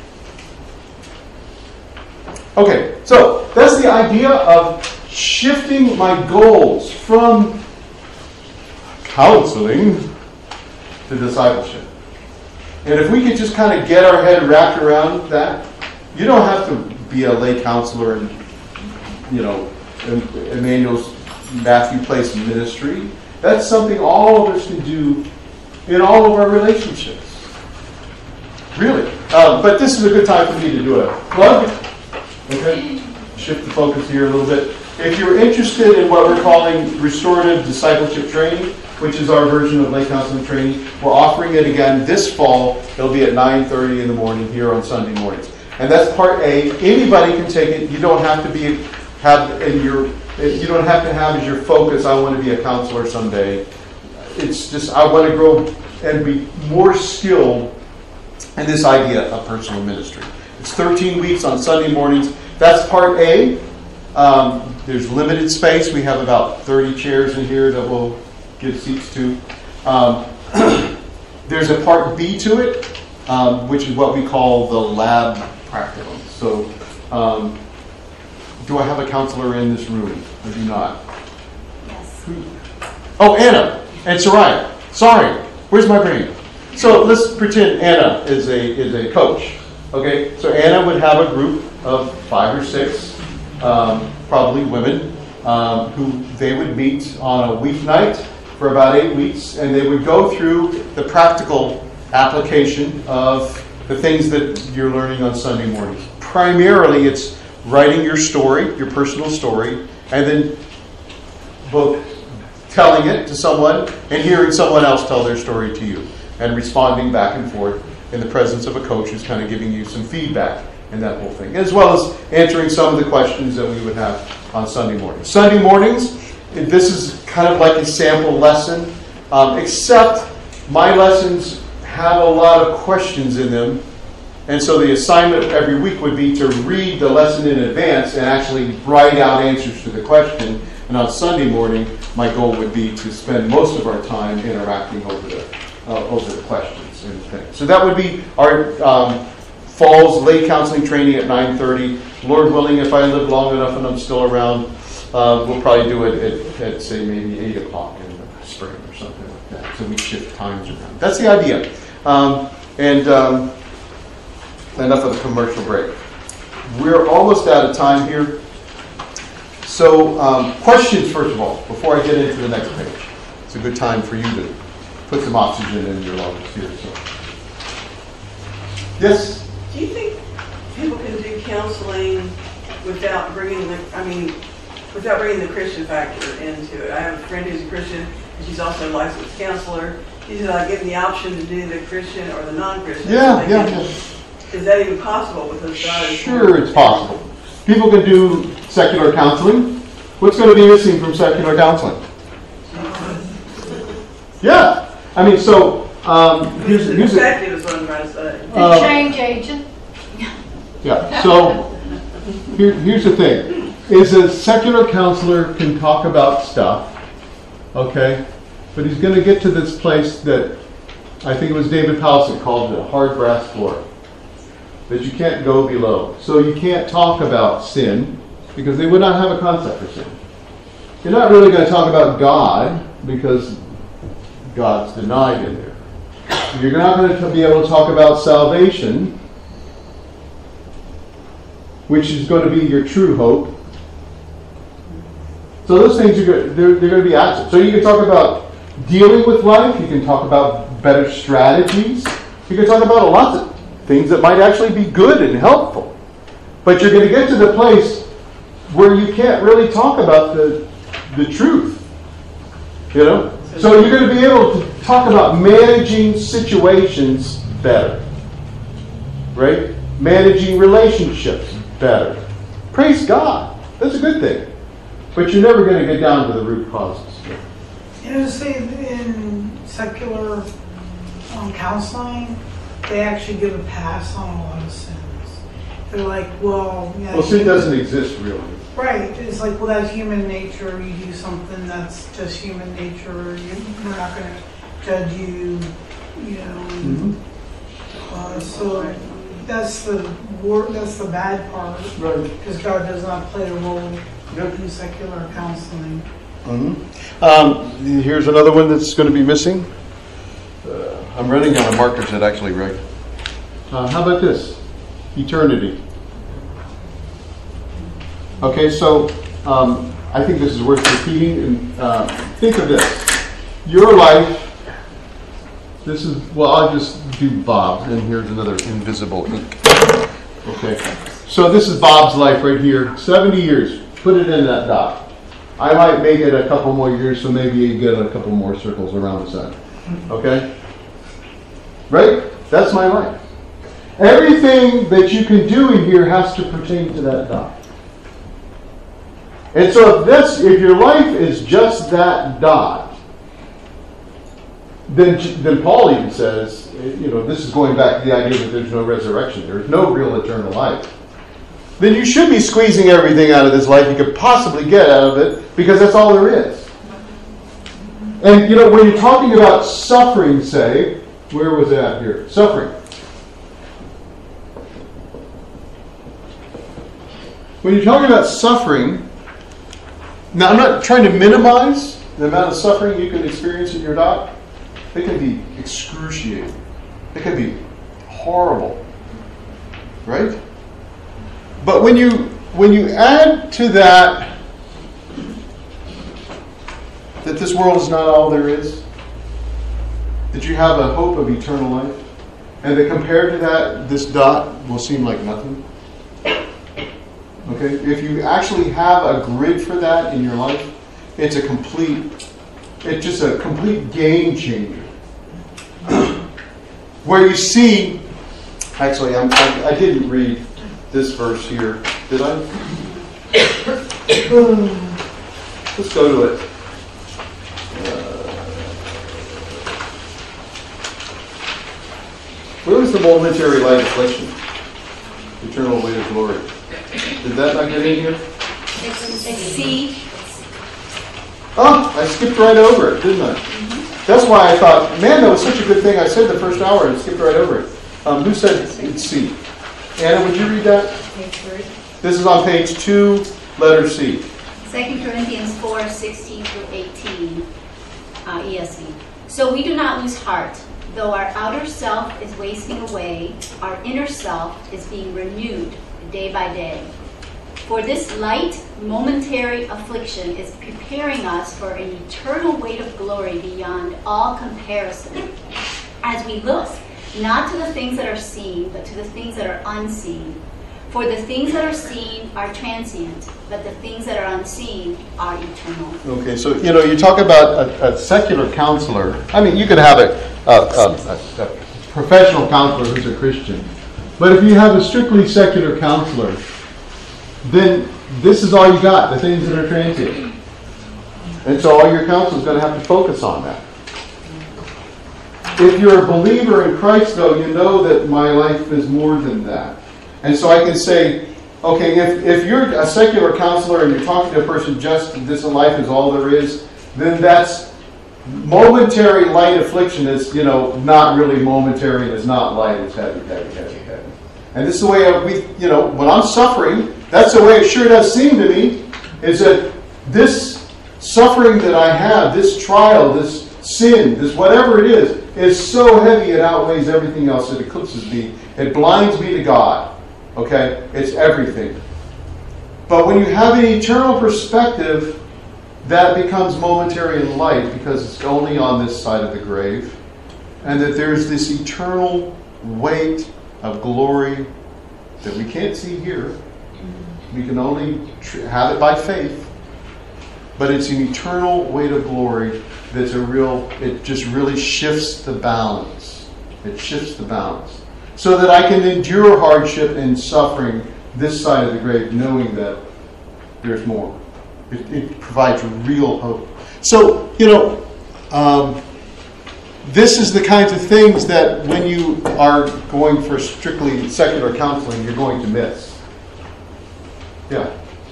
God. Okay, so that's the idea of shifting my goals from counseling to discipleship. And if we could just kind of get our head wrapped around that, you don't have to be a lay counselor in, you know, Emmanuel's Matthew Place ministry. That's something all of us can do in all of our relationships. Really. Um, but this is a good time for me to do a plug. Okay? Shift the focus here a little bit. If you're interested in what we're calling restorative discipleship training, which is our version of lay counseling training, we're offering it again this fall. It'll be at nine thirty in the morning here on Sunday mornings. And that's part A. Anybody can take it. You don't have to be have in your you don't have to have as your focus, I want to be a counselor someday. It's just I want to grow and be more skilled in this idea of personal ministry. It's thirteen weeks on Sunday mornings. That's part A. Um, there's limited space. We have about thirty chairs in here that we'll give seats to. Um, there's a part B to it, um, which is what we call the lab practicum. So, um, do I have a counselor in this room? Or do not? Yes. Oh, Anna and Soraya. Sorry, where's my brain? So let's pretend Anna is a is a coach. Okay, so Anna would have a group of five or six, um, probably women, um, who they would meet on a weeknight for about eight weeks, and they would go through the practical application of the things that you're learning on Sunday mornings. Primarily, it's writing your story, your personal story, and then both telling it to someone and hearing someone else tell their story to you, and responding back and forth in the presence of a coach who's kind of giving you some feedback and that whole thing, as well as answering some of the questions that we would have on Sunday mornings. Sunday mornings, this is kind of like a sample lesson, um, except my lessons have a lot of questions in them, and so the assignment every week would be to read the lesson in advance and actually write out answers to the question. And on Sunday morning, my goal would be to spend most of our time interacting over the uh, over the questions and things. So that would be our um, fall's lay counseling training at nine thirty. Lord willing, if I live long enough and I'm still around, uh, we'll probably do it at, at say maybe eight o'clock in the spring or something like that. So we shift times around. That's the idea. Um, and um, enough of the commercial break. We're almost out of time here. So um, questions, first of all, before I get into the next page. It's a good time for you to put some oxygen in your lungs here. So. Yes? Do you think people can do counseling without bringing the, I mean, without bringing the Christian factor into it? I have a friend who's a Christian, and she's also a licensed counselor. She said, I give them the option to do the Christian or the non-Christian. Yeah, yeah, yeah. Is that even possible? Because God is sure, it's possible. People can do secular counseling. What's going to be missing from secular counseling? Yeah. I mean, so um, here's, here's effective is what I'm trying to say. The uh, change agent. Yeah. So here, here's the thing: is a secular counselor can talk about stuff, okay, but he's going to get to this place that I think it was David Powell called it a hard brass floor. That you can't go below. So you can't talk about sin because they would not have a concept for sin. You're not really going to talk about God because God's denied in there. You're not going to be able to talk about salvation, which is going to be your true hope. So those things are good. They're, they're going to be active. So you can talk about dealing with life. You can talk about better strategies. You can talk about a lot of things that might actually be good and helpful. But you're going to get to the place where you can't really talk about the the truth. You know? So you're going to be able to talk about managing situations better. Right? Managing relationships better. Praise God. That's a good thing. But you're never going to get down to the root causes. You know, say in secular um, counseling, they actually give a pass on a lot of sins. They're like, well, yeah, Well, sin doesn't exist really. right. It's like, well, that's human nature. You do something that's just human nature. You, we're not going to judge you. You know. Mm-hmm. Uh, so that's the war. That's the bad part. Right. Because God does not play a role Yep. in secular counseling. Mm-hmm. Um, here's another one that's going to be missing. Uh, I'm running out of markers that actually right. Uh, how about this? Eternity. Okay, so um, I think this is worth repeating. And uh, think of this: your life. This is well. I'll just do Bob, and here's another invisible ink. Okay, so this is Bob's life right here. Seventy years. Put it in that dot. I might make it a couple more years, so maybe you get a couple more circles around the sun. Okay? Right? That's my life. Everything that you can do in here has to pertain to that dot. And so if this, if your life is just that dot, then, then Paul even says, you know, this is going back to the idea that there's no resurrection. There's no real eternal life. Then you should be squeezing everything out of this life you could possibly get out of it, because that's all there is. And, you know, when you're talking about suffering, say, where was that here? Suffering. When you're talking about suffering, now I'm not trying to minimize the amount of suffering you can experience in your dot. It can be excruciating. It can be horrible. Right? But when you when you add to that that this world is not all there is, that you have a hope of eternal life, and that compared to that, this dot will seem like nothing. Okay? If you actually have a grid for that in your life, it's a complete, it's just a complete game changer. Where you see, actually, I'm, I, I didn't read this verse here, did I? Let's go to it. Uh, where was the momentary light affliction? Eternal weight of glory. Did that not get in here? It's C. Oh, I skipped right over it, didn't I? Mm-hmm. That's why I thought, man, that was such a good thing. I said the first hour and skipped right over it. Um, who said it's C? Anna, would you read that? Page three. This is on page two, letter C. Second Corinthians four, sixteen through eighteen, uh, E S V. So we do not lose heart. Though our outer self is wasting away, our inner self is being renewed day by day. For this light, momentary affliction is preparing us for an eternal weight of glory beyond all comparison. As we look, not to the things that are seen, but to the things that are unseen. For the things that are seen are transient, but the things that are unseen are eternal. Okay, so, you know, you talk about a, a secular counselor. I mean, you could have a, a, a, a professional counselor who's a Christian. But if you have a strictly secular counselor, then this is all you got, the things that are transient. And so all your counsel is going to have to focus on that. If you're a believer in Christ, though, you know that my life is more than that. And so I can say, okay, if, if you're a secular counselor and you're talking to a person just this life is all there is, then that's momentary light affliction is, you know, not really momentary and it's not light, it's heavy, heavy, heavy, heavy. And this is the way I, we, you know, when I'm suffering, that's the way it sure does seem to me, is that this suffering that I have, this trial, this sin, this whatever it is, is so heavy it outweighs everything else. It eclipses me. It blinds me to God. Okay? It's everything. But when you have an eternal perspective, that becomes momentary in light because it's only on this side of the grave, and that there's this eternal weight of glory that we can't see here. We can only tr- have it by faith, but it's an eternal weight of glory that's a real, it just really shifts the balance. It shifts the balance. So that I can endure hardship and suffering this side of the grave, knowing that there's more. It, it provides real hope. So, you know, um, this is the kinds of things that when you are going for strictly secular counseling, you're going to miss. Yeah.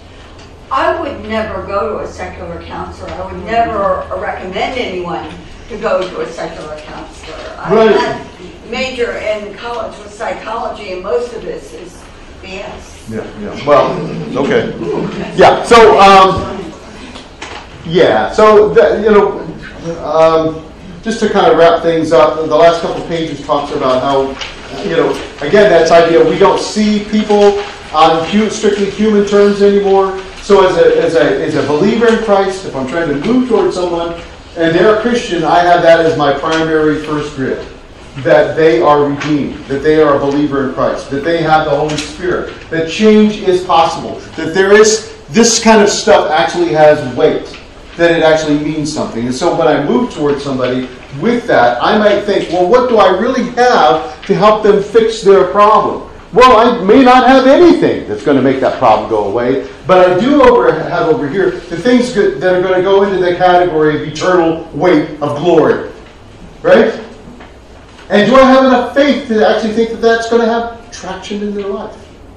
I would never go to a secular counselor. I would never recommend anyone to go to a secular counselor. Right. I had major in college with psychology, and most of this is B S. Yeah, yeah. Well, okay. Yeah. So, um, yeah. So, that, you know, um, just to kind of wrap things up, the last couple of pages talks about how, you know, again, that's idea we don't see people on hu- strictly human terms anymore. So, as a as a as a believer in Christ, if I'm trying to move towards someone and they're a Christian, I have that as my primary first grid. That they are redeemed, that they are a believer in Christ, that they have the Holy Spirit, that change is possible, that there is, this kind of stuff actually has weight, that it actually means something. And so when I move towards somebody with that, I might think, well, what do I really have to help them fix their problem? Well, I may not have anything that's going to make that problem go away, but I do over, have over here the things that are going to go into the category of eternal weight of glory. Right? And do I have enough faith to actually think that that's going to have traction in their life?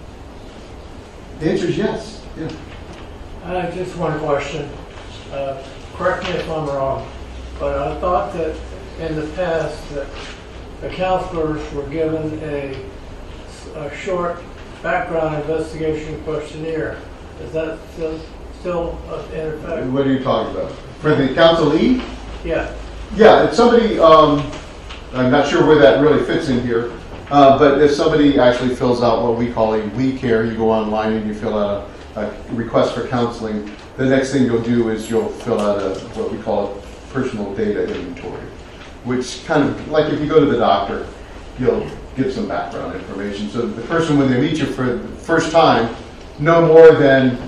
The answer is yes. Yeah. Uh, just one question. Uh, correct me if I'm wrong, but I thought that in the past that the counselors were given a, a short background investigation questionnaire. Is that still, still in effect? What are you talking about? For the counselee? Yeah. Yeah, if somebody... Um, I'm not sure where that really fits in here, uh, but if somebody actually fills out what we call a We Care, you go online and you fill out a, a request for counseling, the next thing you'll do is you'll fill out a what we call a personal data inventory, which kind of, like if you go to the doctor, you'll give some background information. So the person, when they meet you for the first time, no more than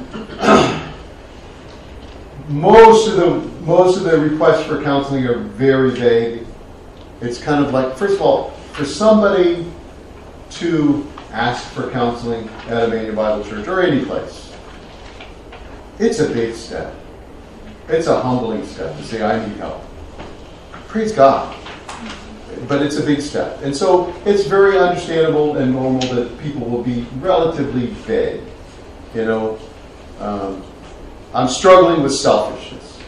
most of the most of the requests for counseling are very vague. It's kind of like, first of all, for somebody to ask for counseling at Emmanuel Bible Church or any place, it's a big step. It's a humbling step to say, I need help. Praise God. But it's a big step. And so it's very understandable and normal that people will be relatively vague. You know, um, I'm struggling with selfishness.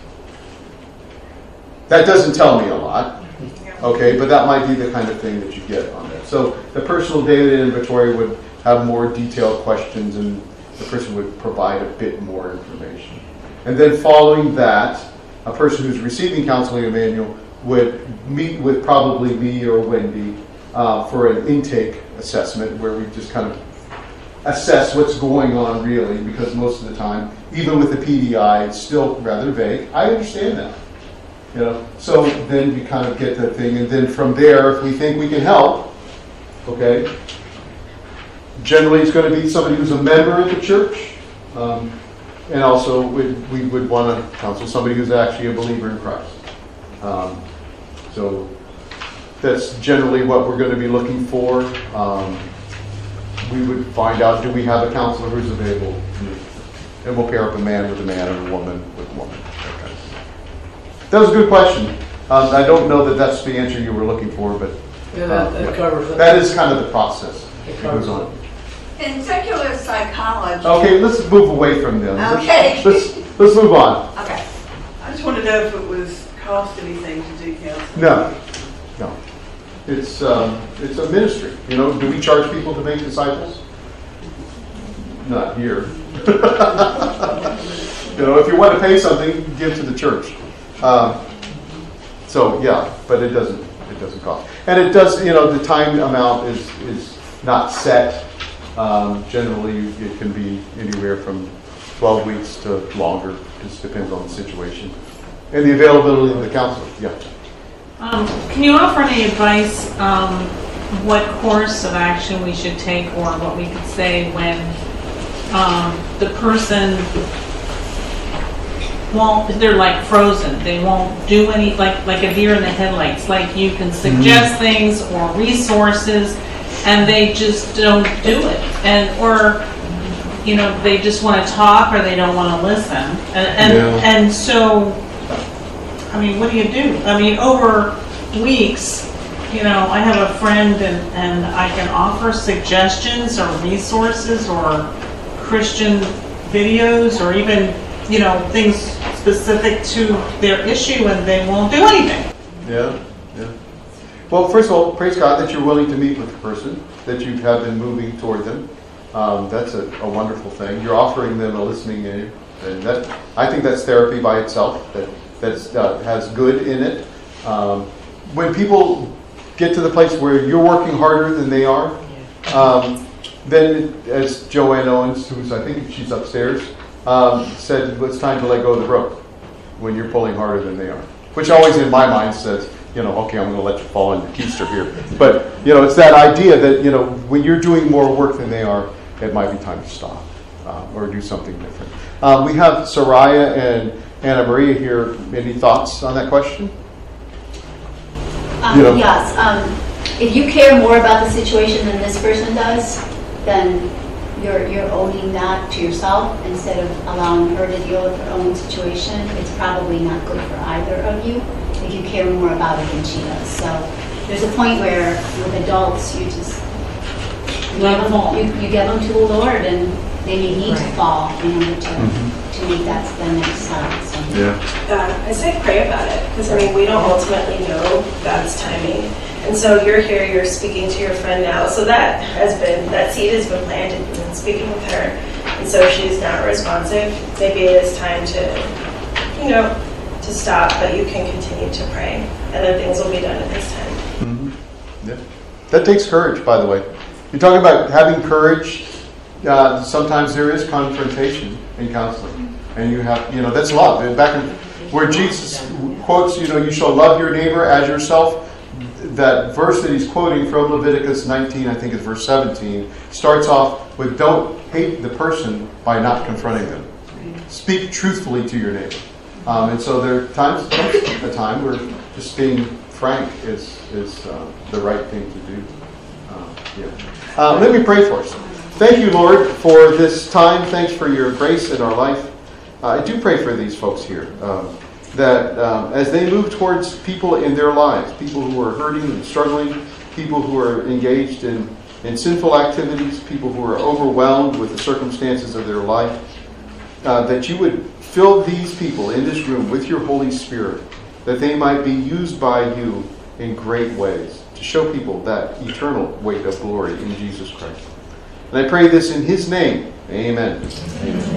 That doesn't tell me a lot. Okay, but that might be the kind of thing that you get on there. So the personal data inventory would have more detailed questions and the person would provide a bit more information. And then following that, a person who's receiving counseling at Emmanuel would meet with probably me or Wendy uh, for an intake assessment where we just kind of assess what's going on really, because most of the time, even with the P D I, it's still rather vague. I understand that. You know, so then we kind of get the thing, and then from there, if we think we can help, okay, generally it's going to be somebody who's a member of the church, um, and also we, we would want to counsel somebody who's actually a believer in Christ. Um, so that's generally what we're going to be looking for. Um, we would find out, do we have a counselor who's available? And we'll pair up a man with a man and a woman with a woman. Okay. That was a good question. Um, I don't know that that's the answer you were looking for, but Yeah, that, that um, covers it. that is kind of the process It that covers goes on. In secular psychology. Okay, let's move away from them. Okay. Let's, let's, let's move on. Okay. I just want to know if it was cost anything to do counseling. No, no. It's um, it's a ministry. You know, do we charge people to make disciples? Not here. You know, if you want to pay something, give to the church. Um, so yeah, but it doesn't it doesn't cost. And it does. You know, the time amount is is not set. Um, generally, it can be anywhere from twelve weeks to longer. just depends on the situation. And the availability of the counselor, yeah. Um, can you offer any advice, um, what course of action we should take, or what we could say when um, the person won't, they're like frozen, they won't do any, like like a deer in the headlights, like you can suggest mm-hmm. things or resources, and they just don't do it, and or you know, they just want to talk or they don't want to listen, and and, yeah. and so, I mean, what do you do? I mean, over weeks, you know, I have a friend and, and I can offer suggestions or resources or Christian videos or even, you know, things specific to their issue, and they won't do anything. Yeah, yeah. Well, first of all, praise God that you're willing to meet with the person, that you have been moving toward them. Um, that's a, a wonderful thing. You're offering them a listening ear, and that I think that's therapy by itself. That that's, uh, has good in it. Um, when people get to the place where you're working harder than they are, um, then, as Joanne Owens, who's I think she's upstairs, um, said, well, it's time to let go of the rope when you're pulling harder than they are. Which always in my mind says, you know, okay, I'm going to let you fall into keister here. But, you know, it's that idea that, you know, when you're doing more work than they are, it might be time to stop uh, or do something different. Um, we have Soraya and Anna Maria here. Any thoughts on that question? Um, you know. Yes. Um, if you care more about the situation than this person does, then you're you're owning that to yourself instead of allowing her to deal with her own situation. It's probably not good for either of you if you care more about it than she does. So there's a point where with adults, you just you give, them, you, you give them to the Lord, and they may need right. to fall in order to mm-hmm. to make that the next step. So. Yeah. Uh, I say pray about it, because I mean we don't ultimately know God's timing, and so you're here, you're speaking to your friend now, so that has been that seed has been planted. You've been speaking with her, and so she's not responsive. Maybe it is time to, you know, to stop, but you can continue to pray, and then things will be done at this time. Mm-hmm. Yeah, that takes courage, by the way. You're talking about having courage. Uh, sometimes there is confrontation in counseling, and you have, you know, that's love. And back in where Jesus quotes, you know, you shall love your neighbor as yourself. That verse that he's quoting from Leviticus nineteen, I think it's verse seventeen, starts off with don't hate the person by not confronting them. Speak truthfully to your neighbor. Um, and so there are times, a time where just being frank is is uh, the right thing to do. Uh, yeah. Uh, let me pray for us. Thank you, Lord, for this time. Thanks for your grace in our life. Uh, I do pray for these folks here, um, that um, as they move towards people in their lives, people who are hurting and struggling, people who are engaged in, in sinful activities, people who are overwhelmed with the circumstances of their life, uh, that you would fill these people in this room with your Holy Spirit, that they might be used by you in great ways to show people that eternal weight of glory in Jesus Christ. And I pray this in his name. Amen. Amen.